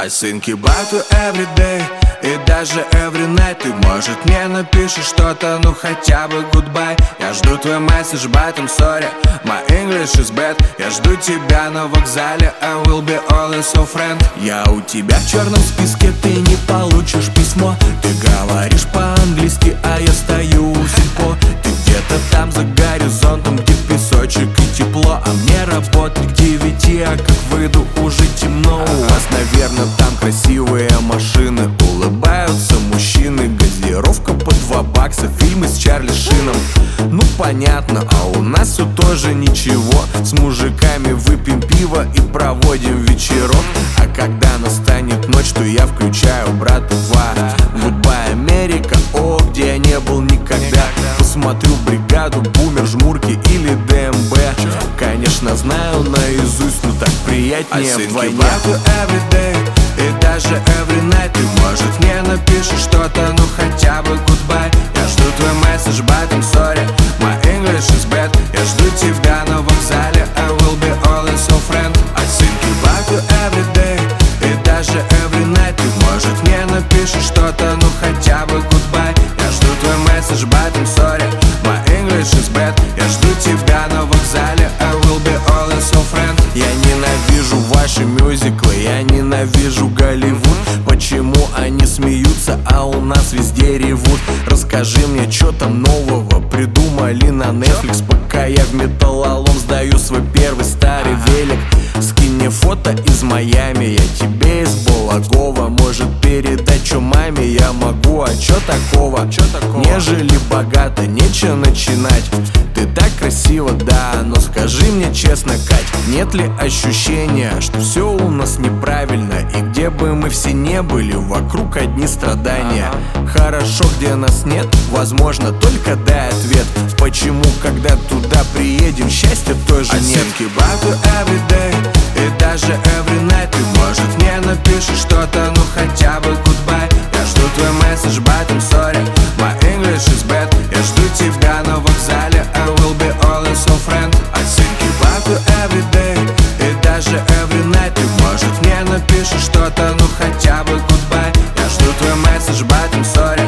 I think about you every day и даже every night. Ты, может, мне напишешь что-то, ну хотя бы goodbye. Я жду твой месседж, but I'm sorry, my English is bad. Я жду тебя на вокзале, I will be always your friend. Я у тебя в черном списке, ты не получишь письмо. Ты говоришь по-английски, а я стою у сельпо. Ты где-то там за горизонтом, где песочек и тепло. А мне работать к 9, а как выйду, уже темно. У вас, наверное, там красивые машины, улыбаются мужчины, газировка по 2 бакса, фильмы с Чарли Шином. Ну понятно, а у нас все тоже ничего. С мужиками выпьем пиво и проводим вечерок. А когда настанет ночь, то я включаю «Брата 2». Goodbye, Америка, о, где я не был никогда. Посмотрю «Бригаду», «Бумер», «Жмурки» или ДМБ. Конечно, знаю наизусть, но так приятнее вдвойне. И даже every night. Ты, может, мне напишешь что-то, ну хотя бы goodbye. Я жду твой месседж, but I'm sorry, my English is bad. Я жду тебя на вокзале, I will be always your friend. I think about you every day и даже every night. Ты, может, мне напишешь что-то, ну хотя бы goodbye. Я жду твой месседж, but I'm sorry, my English is bad. Я жду тебя на вокзале, I will be always your friend. Я ненавижу ваши мюзиклы, я ненавижу Голливуд. Почему они смеются, а у нас везде ревут? Расскажи мне, что там нового придумали на Netflix. Пока я в металлолом сдаю свой первый старый велик. Скинь мне фото из Майами, я тебе из Балагова. Может, передать, что маме я могу, а чё такого? Не жили богато, нечего начинать. Ты так красиво, да, но скажи мне честно, Кать, нет ли ощущения, что все у нас неправильно? И где бы мы все не были, вокруг одни страдания. Хорошо, где нас нет, возможно, только дай ответ. Почему, когда туда приедем, счастья тоже нет? И даже every night. Ты, может, мне напишешь что-то, ну хотя бы goodbye. Я жду твой месседж, but I'm sorry, my English is bad. Я жду тебя на вокзале, I will be always your friend. I think about you every day и даже every night. Ты, может, мне напишешь что-то, ну хотя бы goodbye. Я жду твой месседж, but I'm sorry,